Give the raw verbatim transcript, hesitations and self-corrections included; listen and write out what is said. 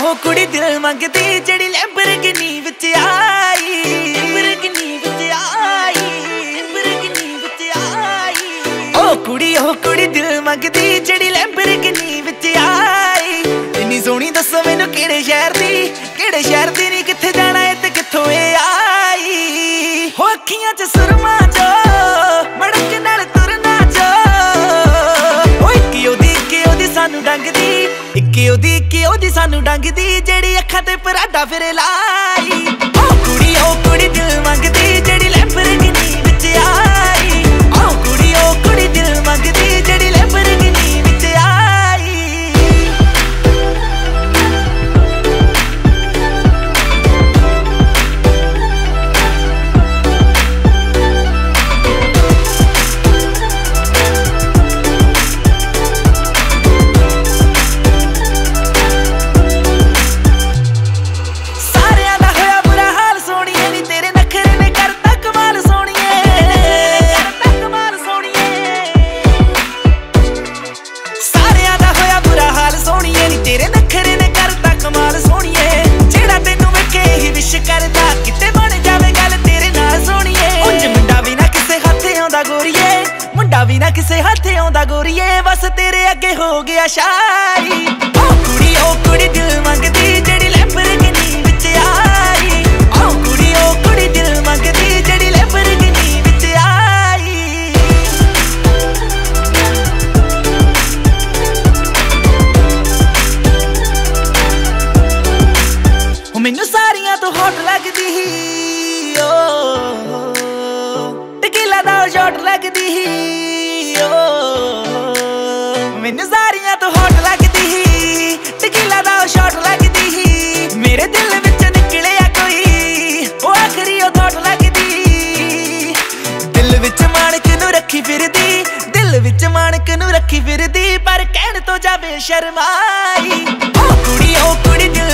ਉਹ ਕੁੜੀ ਦਿਲ ਮੰਗਦੀ ਜਿਹੜੀ ਲੈਂਬਰਗਿਨੀ ਵਿੱਚ ਆਈ, ਲੈਂਬਰਗਿਨੀ ਵਿੱਚ ਆਈ, ਲੈਂਬਰਗਿਨੀ ਵਿੱਚ ਆਈ। ਉਹ ਕੁੜੀ ਉਹ ਕੁੜੀ ਦਿਲ ਮੰਗਦੀ ਜਿਹੜੀ ਲੈਂਬਰਗਿਨੀ ਵਿੱਚ ਆਈ। ਇੰਨੀ ਸੋਹਣੀ ਦੱਸੋ ਮੈਨੂੰ ਕਿਹੜੇ ਸ਼ਹਿਰ ਦੀ, ਕਿਹੜੇ ਸ਼ਹਿਰ ਦੀ ਨੀ, ਕਿੱਥੇ ਜਾਣਾ ਏ ਤੇ ਕਿੱਥੋਂ ਇਹ ਆਈ। ਹੋ ਅੱਖੀਆਂ 'ਚ ਸੁਰਮਾ ਜੋ ਮੜਕ ਨਾਲ ਤੁਰਨਾ ਜੋ, ਉਹ ਇੱਕ ਉਹਦੀ ਇੱਕ ਉਹਦੀ ਸਾਨੂੰ ਡੰਗਦੀ, ਇੱਕ ਉਹਦੀ ਇੱਕ ਉਹਦੀ ਸਾਨੂੰ ਡੰਗਦੀ ਜਿਹੜੀ ਅੱਖਾਂ ਤੇ ਪਰਾਡਾ ਫਿਰ ਲਾਈ। ਉਹ ਕੁੜੀ ਉਹ ਕੁੜੀ ਦਿਲ ਮੰਗਦੀ ਜਿਹੜੀ ਲੈਂਬਰਗਿਨੀ ਵਿੱਚ ਆਈ। ਉਹ ਕੁੜੀ ਉਹ ਕੁੜੀ ਦਿਲ ਮੰਗਦੀ ਜਿਹੜੀ ਲੈਂਬਰਗਿਨੀ ਵਿੱਚ ਆਈ। ਤੇਰੇ ਨਖਰੇ ਨੇ ਕਰਤਾ ਕਮਾਲ ਸੋਹਣੀਏ, ਜਿਹੜਾ ਤੈਨੂੰ ਵੇਖੇ ਹੀ ਵਿਸ਼ ਕਰਦਾ ਕਿਤੇ ਬਣ ਜਾਵੇ ਗੱਲ ਤੇਰੇ ਨਾਲ ਸੋਹਣੀਏ। ਉਂਝ ਮੁੰਡਾ ਵੀ ਨਾ ਕਿਸੇ ਹੱਥ ਆਉਂਦਾ ਗੋਰੀਏ, ਮੁੰਡਾ ਵੀ ਨਾ ਕਿਸੇ ਹੱਥ ਆਉਂਦਾ ਗੋਰੀਏ, ਬਸ ਤੇਰੇ ਅੱਗੇ ਹੋ ਗਿਆ ਸ਼ਾਈ। ਉਹ ਕੁੜੀ ਉਹ ਕੁੜੀ ਦਿਲ ਮੰਗਦੀ ਜਿਹੜੀ ਲੈਂਬਰਗਿਨੀ ਵਿੱਚ ਆਈ। ਉਹ ਕੁੜੀ ਉਹ ਕੁੜੀ ਦਿਲ ਮੰਗਦੀ ਜਿਹੜੀ ਲੈਂਬਰਗਿਨੀ ਵਿੱਚ ਆਈ। ਮੈਨੂੰ ਸਾਰੀਆਂ ਤੋਂ ਹੌਟ ਲੱਗਦੀ ਹੀ, ਓ ਟਕੀਲਾ ਦਾ ਸ਼ਾਟ ਲੱਗਦੀ ਹੀ। ਓ ਮੈਨੂੰ ਸਾਰੀਆਂ ਤੋਂ ਹੌਟ ਲੱਗਦੀ ਹੀ, ਟਕੀਲਾ ਦਾ ਸ਼ਾਟ ਲੱਗਦੀ ਹੀ। ਮੇਰੇ ਦਿਲ ਵਿੱਚ ਨਿਕਲਿਆ ਕੋਈ ਉਹ ਆਖਰੀ ਉਹ ਥੋਟ ਲੱਗਦੀ। ਦਿਲ ਵਿੱਚ ਮਾਣਕ ਨੂੰ ਰੱਖੀ ਫਿਰਦੀ, ਦਿਲ ਵਿੱਚ ਮਾਣਕ ਨੂੰ ਰੱਖੀ ਫਿਰਦੀ, ਪਰ ਕਹਿਣ ਤੋਂ ਜਾਵੇ ਸ਼ਰਮਾਈ। ਉਹ ਕੁੜੀ ਉਹ ਕੁੜੀ